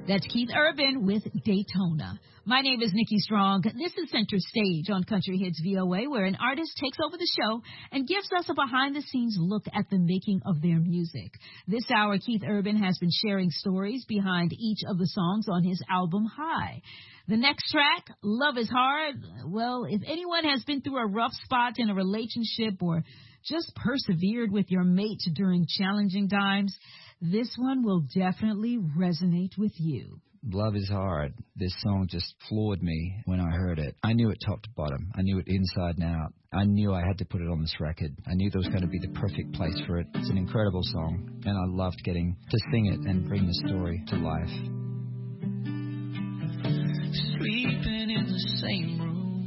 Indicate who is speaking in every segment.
Speaker 1: That's Keith Urban with Daytona. My name is Nikki Strong. This is Center Stage on Country Hits VOA, where an artist takes over the show and gives us a behind-the-scenes look at the making of their music. This hour, Keith Urban has been sharing stories behind each of the songs on his album, High. The next track, Love is Hard. Well, if anyone has been through a rough spot in a relationship or just persevered with your mate during challenging times, this one will definitely resonate with you.
Speaker 2: Love is Hard. This song just floored me when I heard it. I knew it top to bottom. I knew it inside and out. I knew I had to put it on this record. I knew there was going to be the perfect place for it. It's an incredible song, and I loved getting to sing it and bring the story to life.
Speaker 3: Sleeping in the same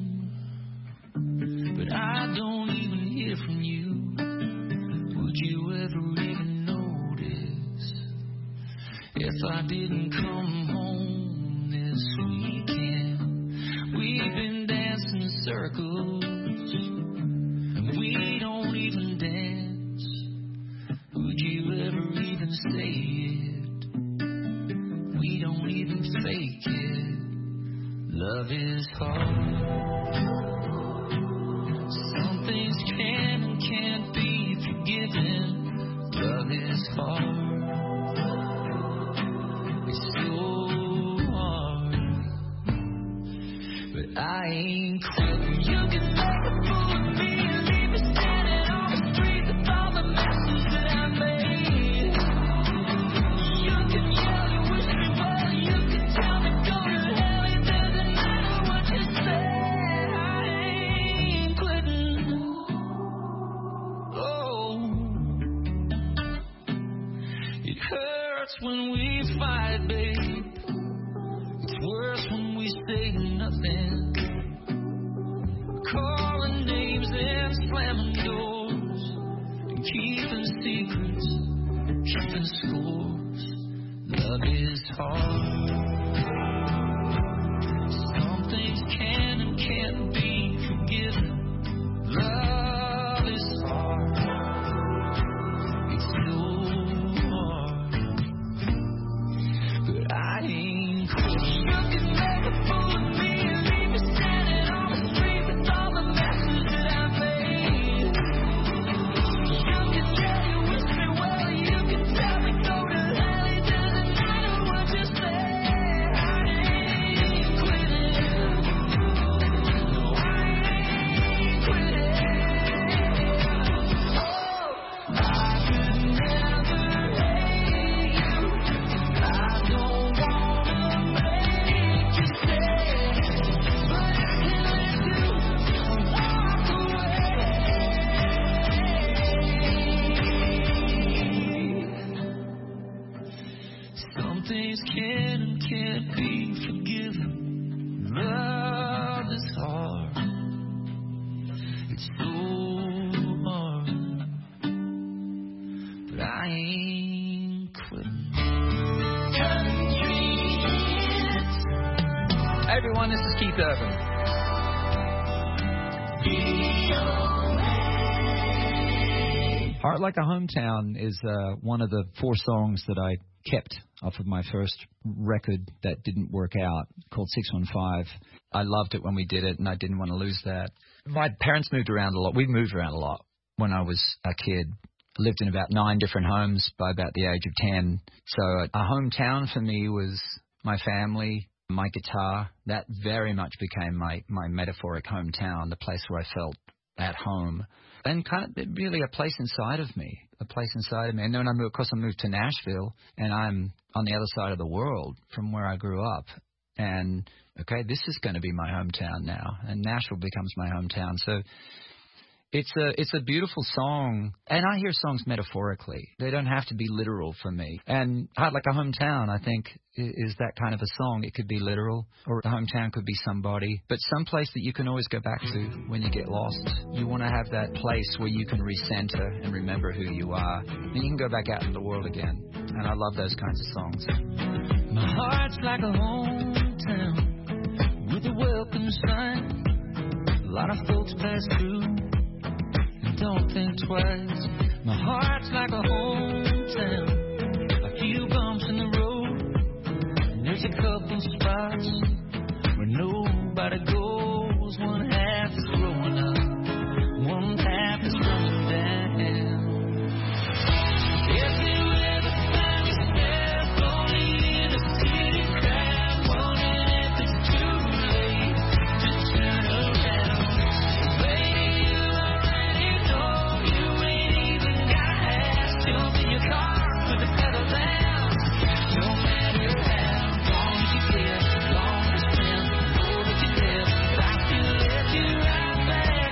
Speaker 3: room, but I don't even hear from you. Would you ever even notice if I didn't come home this weekend? We've been dancing circles, and we don't even dance. Would you ever even say it? We don't even fake it. Love is hard. Some things can and can't be forgiven. Love is hard. It's so hard. But I ain't quitting. You can make a fool of me and leave me standing on the street with all the messes that I made. You can yell, you wish me well, you can tell me go to hell. It doesn't matter what you say. I ain't quitting. Oh, it hurts when we fight, babe. It's worse when we say nothing. Calling names and slamming doors, and keeping secrets, keeping scores. Love is hard. Some things can and can't be forgiven. Love is hard. It's so hard. But I ain't quitting. You can make a fool of me and leave me standing on the street with all the messes that I made. You can tell you wish me well, you can tell me go to hell. It doesn't matter what you say. I ain't quitting. No, I ain't quitting. Oh, I could never hate you. I don't wanna make you stay, but I can't let you walk away. Some things can and can't be forgiven. Love is hard. It's so hard. But I ain't quitting.
Speaker 2: Hey everyone, this is Keith Urban. Heart Like a Hometown is one of the 4 songs that I kept off of my first record that didn't work out, called 615. I loved it when we did it, and I didn't want to lose that. My parents moved around a lot. We moved around a lot when I was a kid. Lived in about 9 different homes by about the age of 10. So a hometown for me was my family, my guitar. That very much became my metaphoric hometown, the place where I felt at home. And kind of really a place inside of me. And then I moved to Nashville, and I'm on the other side of the world from where I grew up. And, okay, this is going to be my hometown now, and Nashville becomes my hometown. So it's a beautiful song, and I hear songs metaphorically. They don't have to be literal for me. And Heart Like a Hometown, I think, is that kind of a song. It could be literal, or the hometown could be somebody, but someplace that you can always go back to when you get lost. You want to have that place where you can recenter and remember who you are, and you can go back out into the world again. And I love those kinds of songs.
Speaker 3: My heart's like a hometown with a welcome sign. A lot of folks pass through and don't think twice. My heart's like a hometown. A few bumps in the road, and there's There's a couple spots where nobody goes. One half is growing up, one half is running down. If you ever find yourself lonely in a city crowd, wondering if it's too late to turn around, baby, you already know you ain't even got ass. Jump in your car with the pedal down. No matter how long you get, long as spent, know that you live, like to let you right back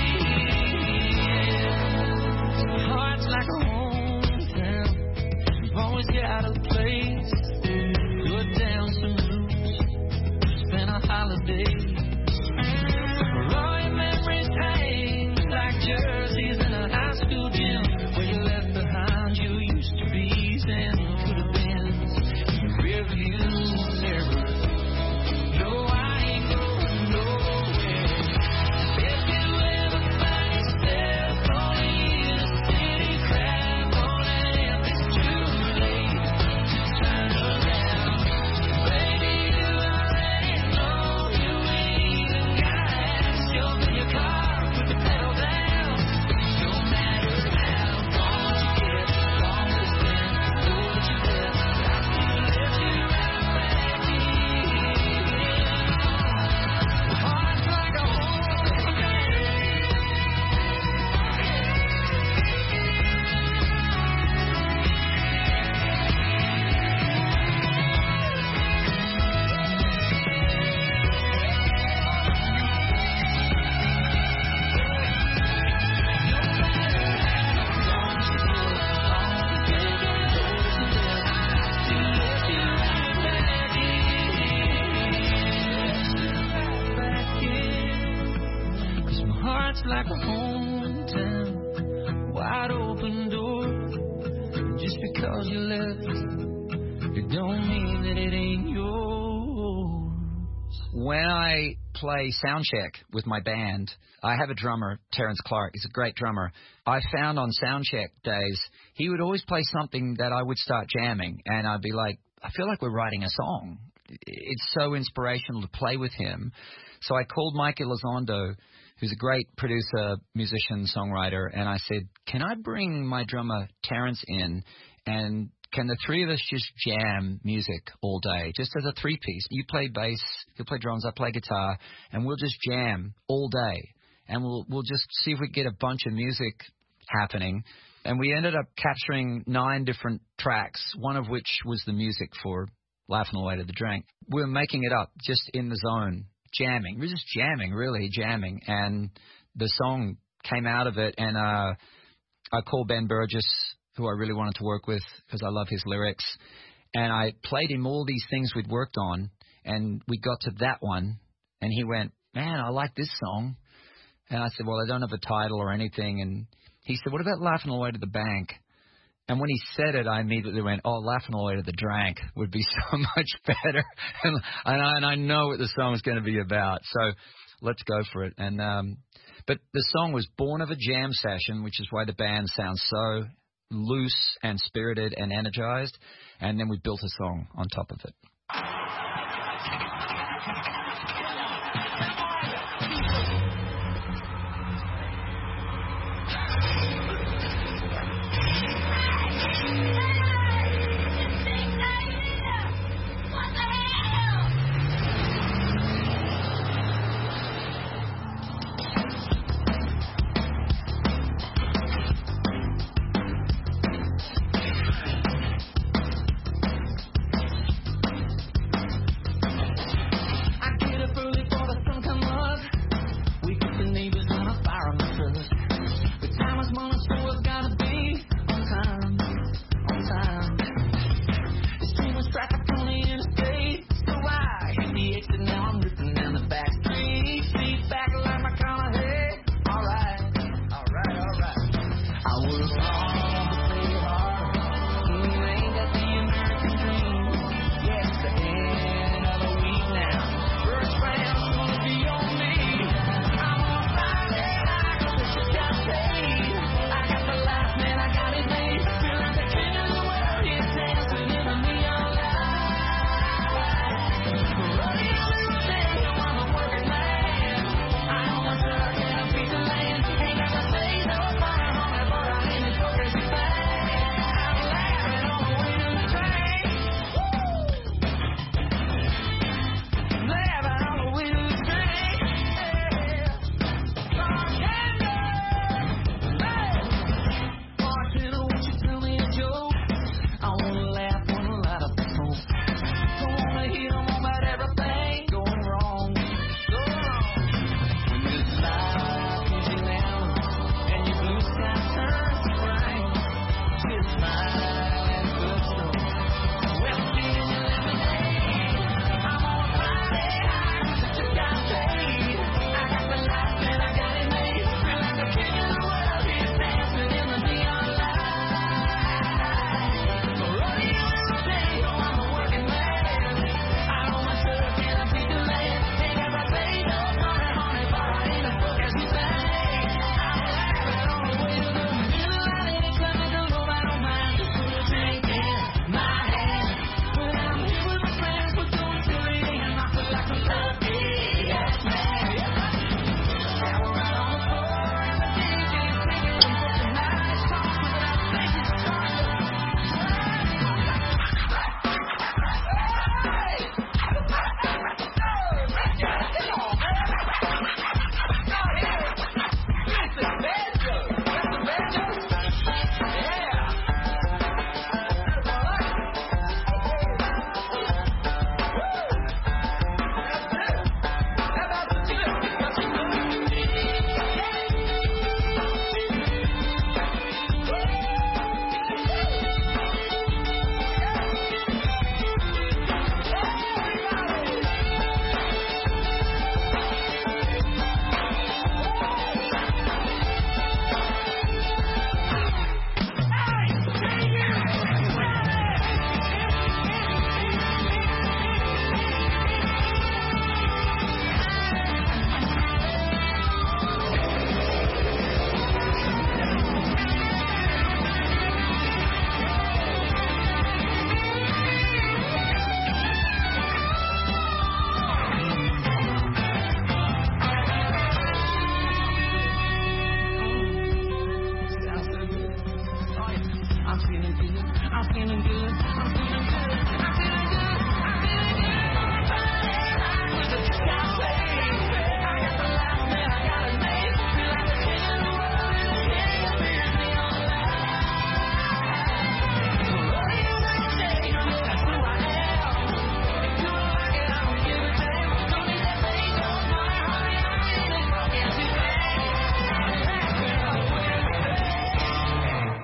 Speaker 3: in. Heart's like a hometown. You've always got a place. Put down some roots, spend a holiday. Where all your memories hang like jerseys in a high school gym, where you left behind your used to be's and could have been. In the rearview mirror, no, I ain't going nowhere. If you ever find yourself lonely in a city crowd, wondering if it's too late to turn around, baby, you already know you ain't even got ass. Jump in your car with the pedal down. No matter how long you get, long as spent, know that you live, like to let you right back in. Heart's like a Heart's like a hometown, wide open door. Just because you left, it don't mean that it ain't yours.
Speaker 2: When I play soundcheck with my band, I have a drummer, Terrence Clark. He's a great drummer. I found on soundcheck days, he would always play something that I would start jamming, and I'd be like, I feel like we're writing a song. It's so inspirational to play with him. So I called Mike Elizondo, who's a great producer, musician, songwriter, and I said, can I bring my drummer Terrence in, and can the three of us just jam music all day, just as a three-piece? You play bass, he'll play drums, I play guitar, and we'll just jam all day, and we'll just see if we can get a bunch of music happening. And we ended up capturing 9 different tracks, one of which was the music for Laughing Away to the Drink. We were making it up just in the zone, jamming. We were just jamming, really jamming. And the song came out of it, and I called Ben Burgess, who I really wanted to work with because I love his lyrics. And I played him all these things we'd worked on, and we got to that one, and he went, man, I like this song. And I said, well, I don't have a title or anything. And he said, what about Laughing Away to the Bank? And when he said it, I immediately went, oh, Laughing Away to the Drank would be so much better. and I know what the song's going to be about. So let's go for it. And but the song was born of a jam session, which is why the band sounds so loose and spirited and energized. And then we built a song on top of it.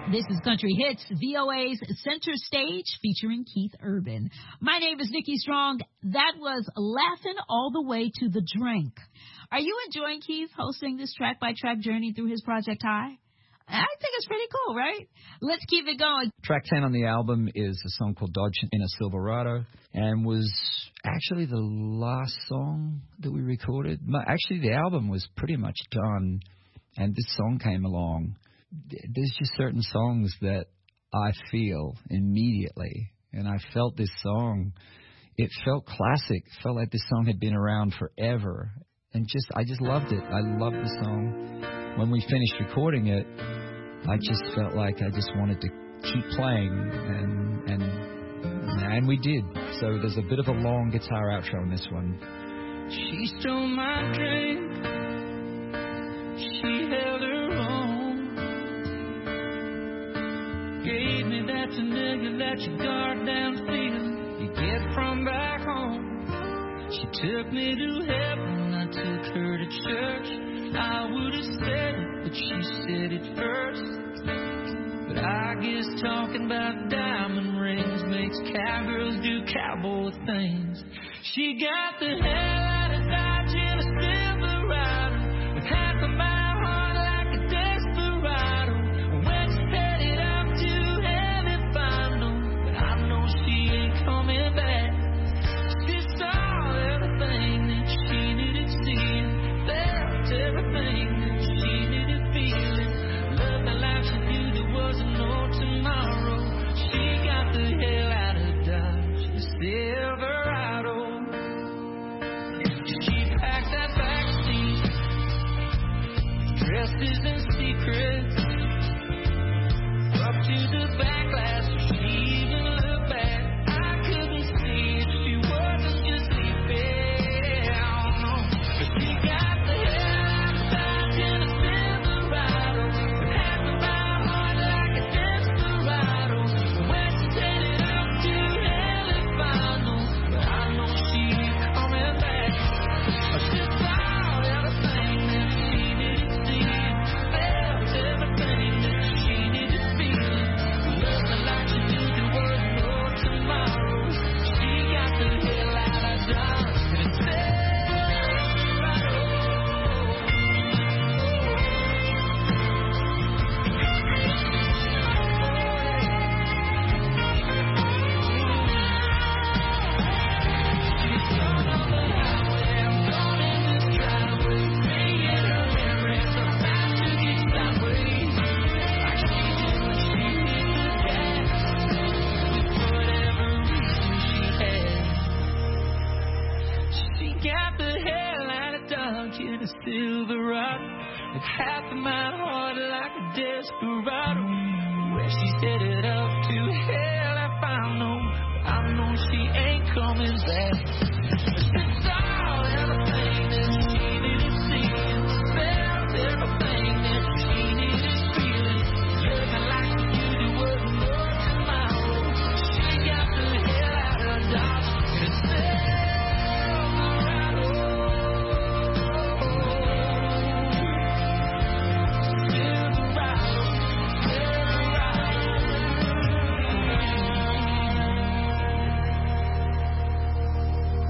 Speaker 1: This is Country Hits, VOA's Center Stage, featuring Keith Urban. My name is Nikki Strong. That was Laughing All the Way to the Drink. Are you enjoying Keith hosting this track-by-track journey through his Project High? I think it's pretty cool, right? Let's keep it going.
Speaker 2: Track 10 on the album is a song called Dodge in a Silverado, and was actually the last song that we recorded. Actually, the album was pretty much done, and this song came along. There's just certain songs that I feel immediately, and I felt this song. It felt classic. It felt like this song had been around forever, and I just loved it. I loved the song. When we finished recording it, I just felt like I just wanted to keep playing, and we did. So there's a bit of a long guitar outro in this one.
Speaker 3: She stole my drink. She held her own. Gave me that familiar, let your guard down feeling you get from back home. She took me to heaven, I took her to church. I would have said it, but she said it first. But I guess talking about diamond rings makes cowgirls do cowboy things. She got the hell out of Dodge in a Silverado, with half of my heart like a desperado. When she headed up to heaven final, but I know she ain't coming back. She saw everything that she needed seeing, felt everything that she needed feeling. Loved the life she knew there wasn't no tomorrow. She got the hell out of Dodge, the Silverado. She packed that backseat, dresses and secrets, up to the back glass, she even looked back. I couldn't see it, she wasn't just sleeping, no. But she got the hell out of Dodge in a Silverado, with half of my heart like a desperado. When she headed up to hell and final, but I know she ain't coming back. She saw everything that she needed seeing, felt everything that she needed feeling. Loving like she knew there was no tomorrow. She got the hell out of Dodge in a Silverado. She's gone on the highway, I'm gone in this driveway, singing her lyrics about to get sideways. Like she did when she hit the gas, with whatever reason she had. She got the hell out of Dodge in a Silverado, with half of my heart like a desperado. Where she's headed up to hell, I found no, I know she ain't coming back. She saw everything that she needed seeing, felt everything that she needed feeling. Living like she knew there was no tomorrow. She got the hell out of Dodge in a Silverado. Silverado.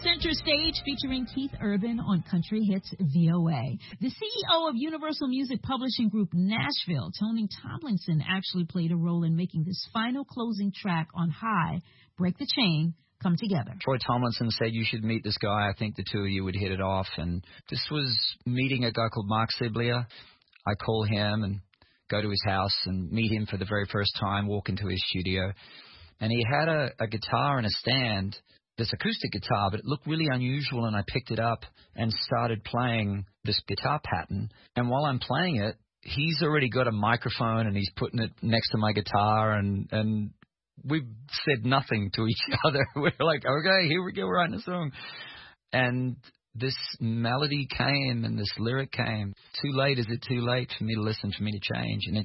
Speaker 1: Center Stage featuring Keith Urban on Country Hits VOA. The CEO of Universal Music Publishing Group Nashville, Tony Tomlinson, actually played a role in making this final closing track on High, Break the Chain, come together.
Speaker 2: Troy Tomlinson said, you should meet this guy. I think the two of you would hit it off. And this was meeting a guy called Mark Siblia. I call him and go to his house and meet him for the very first time, walk into his studio. And he had a guitar and a stand, this acoustic guitar, but it looked really unusual, and I picked it up and started playing this guitar pattern. And while I'm playing it, he's already got a microphone and he's putting it next to my guitar, and we've said nothing to each other. We're like, okay, here we go, we're writing a song. And this melody came and this lyric came. Too late, is it too late for me to listen, for me to change? And it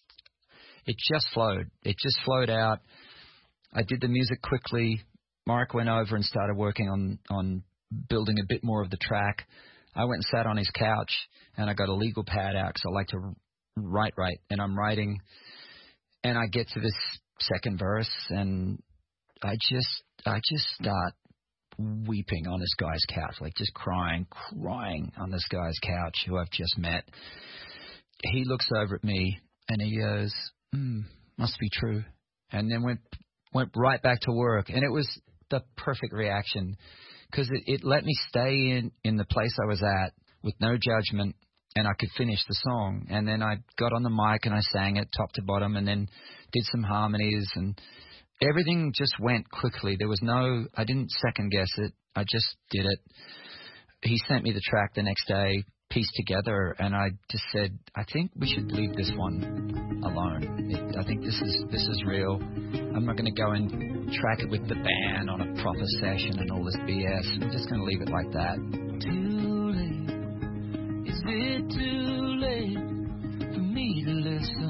Speaker 2: just flowed. It just flowed out. I did the music quickly. Mark went over and started working on building a bit more of the track. I went and sat on his couch, and I got a legal pad out because I like to write. And I'm writing, and I get to this second verse, and I just start weeping on this guy's couch, like just crying on this guy's couch who I've just met. He looks over at me, and he goes, must be true. And then went right back to work, and it was the perfect reaction because it let me stay in the place I was at with no judgment, and I could finish the song. And then I got on the mic and I sang it top to bottom, and then did some harmonies, and everything just went quickly. I didn't second guess it. I just did it. He sent me the track the next day, pieced together, and I just said, I think we should leave this one alone. I think this is real. I'm not going to go and track it with the band on a proper session and all this BS. I'm just going to leave it like that.
Speaker 3: Too late, is it too late for me to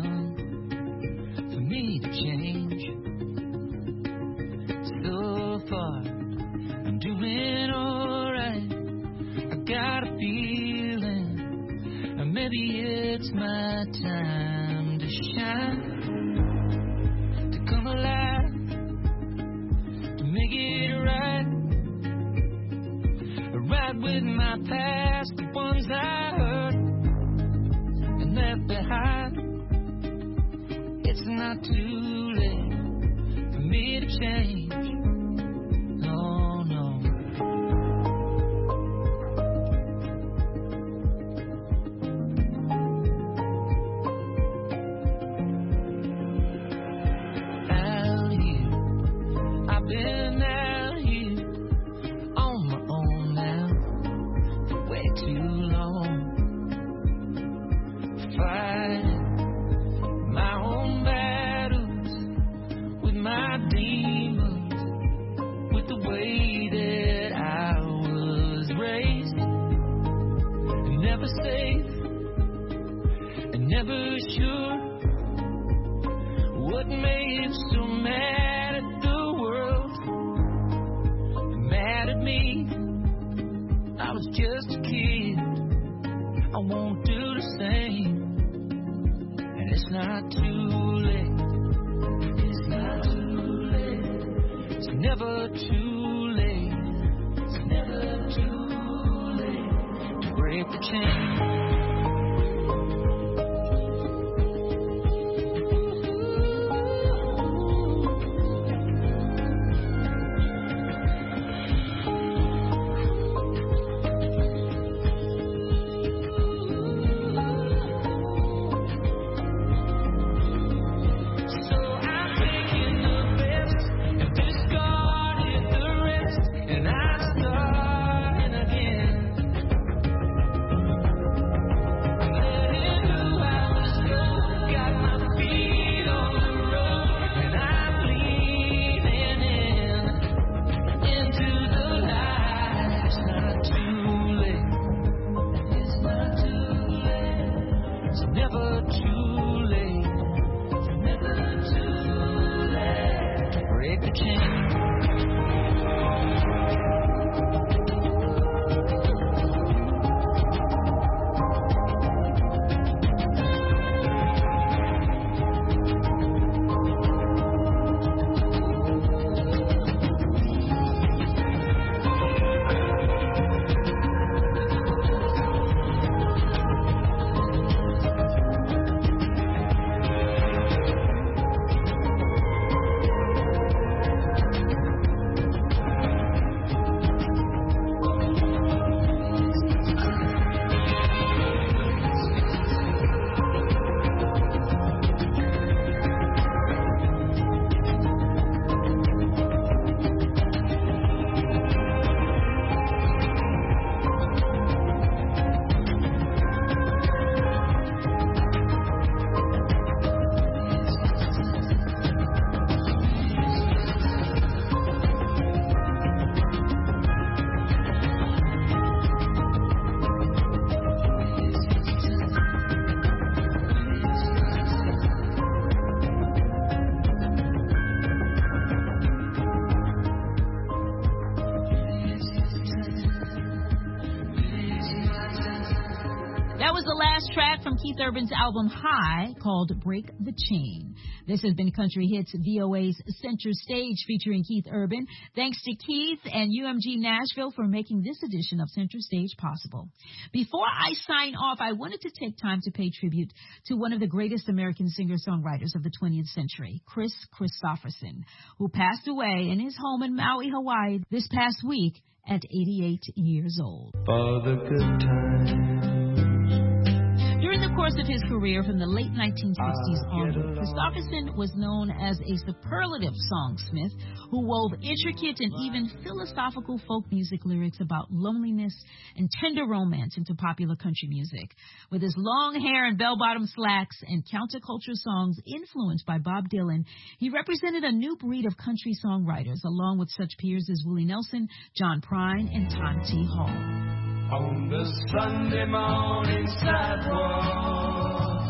Speaker 3: listen, for me to change? So far, I'm doing alright. I got a feeling, and maybe it's my time to shine, to come alive, to make it right with my past, the ones I hurt and left behind. It's not too late for me to change. No, no. Out here, I've been out here on my own now for way too long, fighting my own battles with my demons, with the way that I was raised, never safe and never sure. What made you so mad at the world, mad at me? I was just a kid, I won't do the same. And it's not too late, it's not too late, it's never too late, it's never too late to break the chain.
Speaker 1: the last track from Keith Urban's album High, called Break the Chain. This has been Country Hits VOA's Center Stage featuring Keith Urban. Thanks to Keith and UMG Nashville for making this edition of Center Stage possible. Before I sign off, I wanted to take time to pay tribute to one of the greatest American singer-songwriters of the 20th century, Kris Kristofferson, who passed away in his home in Maui, Hawaii this past week at 88 years old.
Speaker 3: For the good times.
Speaker 1: During the course of his career from the late 1960s onward, Kristofferson was known as a superlative songsmith who wove intricate and even philosophical folk music lyrics about loneliness and tender romance into popular country music. With his long hair and bell-bottom slacks and counterculture songs influenced by Bob Dylan, he represented a new breed of country songwriters, along with such peers as Willie Nelson, John Prine, and Tom T. Hall.
Speaker 3: On the Sunday morning sidewalk,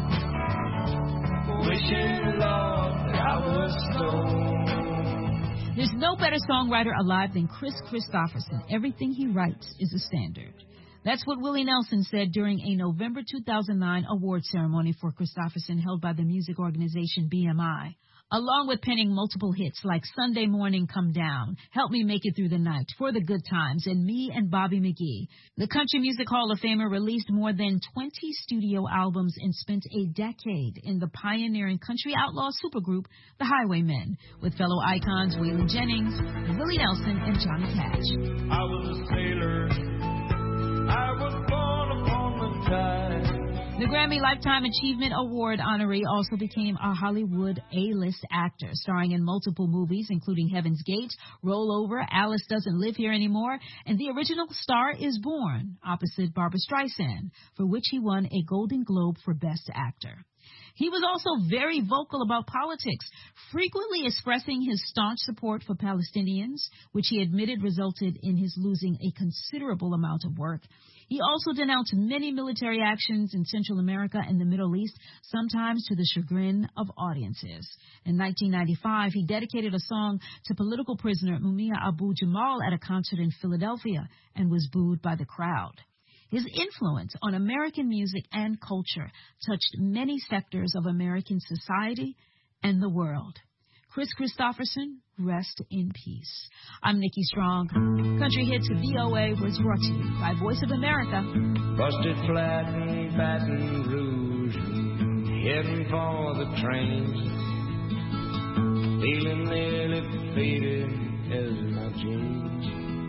Speaker 3: wishing, Lord, that I was stoned.
Speaker 1: There's no better songwriter alive than Kris Kristofferson. Everything he writes is a standard. That's what Willie Nelson said during a November 2009 award ceremony for Kristofferson held by the music organization BMI. Along with penning multiple hits like Sunday Morning Come Down, Help Me Make It Through the Night, For the Good Times, and Me and Bobby McGee, the Country Music Hall of Famer released more than 20 studio albums and spent a decade in the pioneering country outlaw supergroup, the Highwaymen, with fellow icons Waylon Jennings, Willie Nelson, and Johnny Cash.
Speaker 3: I was a sailor, I was born upon the tide.
Speaker 1: The Grammy Lifetime Achievement Award honoree also became a Hollywood A-list actor, starring in multiple movies, including Heaven's Gate, Roll Over, Alice Doesn't Live Here Anymore, and the original Star is Born, opposite Barbra Streisand, for which he won a Golden Globe for Best Actor. He was also very vocal about politics, frequently expressing his staunch support for Palestinians, which he admitted resulted in his losing a considerable amount of work. He also denounced many military actions in Central America and the Middle East, sometimes to the chagrin of audiences. In 1995, he dedicated a song to political prisoner Mumia Abu-Jamal at a concert in Philadelphia and was booed by the crowd. His influence on American music and culture touched many sectors of American society and the world. Kris Kristofferson, rest in peace. I'm Nikki Strong. Country Hits VOA was brought to you by Voice of America.
Speaker 3: Busted flat in Baton Rouge, heading for the train, feeling nearly faded as my jeans.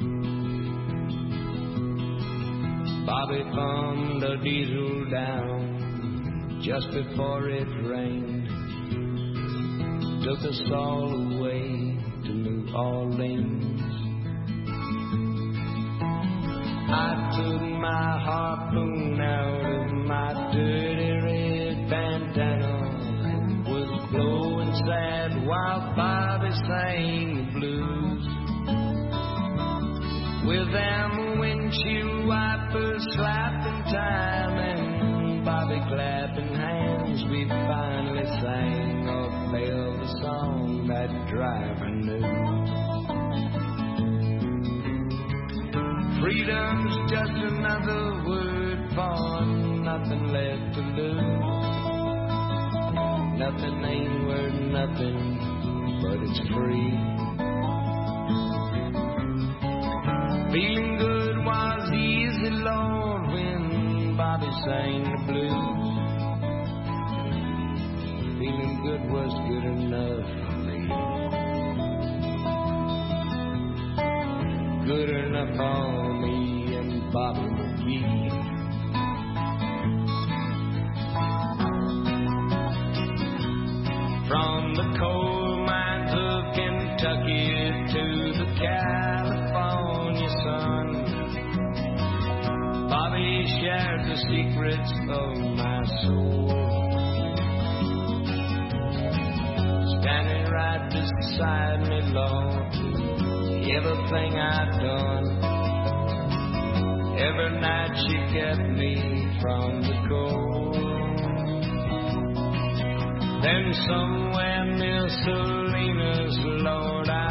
Speaker 3: Bobby thumbed a diesel down just before it rained. Took us all away to New Orleans. I took my harpoon out of my dirty red bandana and was blowing sad while Bobby sang the blues. With them windshield wipers slapping time and Bobby clapping hands, we finally sang a the song that driver knew. Freedom's just another word for nothing left to lose. Nothing ain't worth nothing, but it's free. Feeling good was easy, Lord, when Bobby sang the blues. Feeling good was good enough for me. Good enough for me and Bobby McGee. From the coal mines of Kentucky to the California sun, Bobby shared the secrets of my soul. Standing right beside me, Lord, everything I've done. Every night she kept me from the cold. Then somewhere near Salinas, Lord,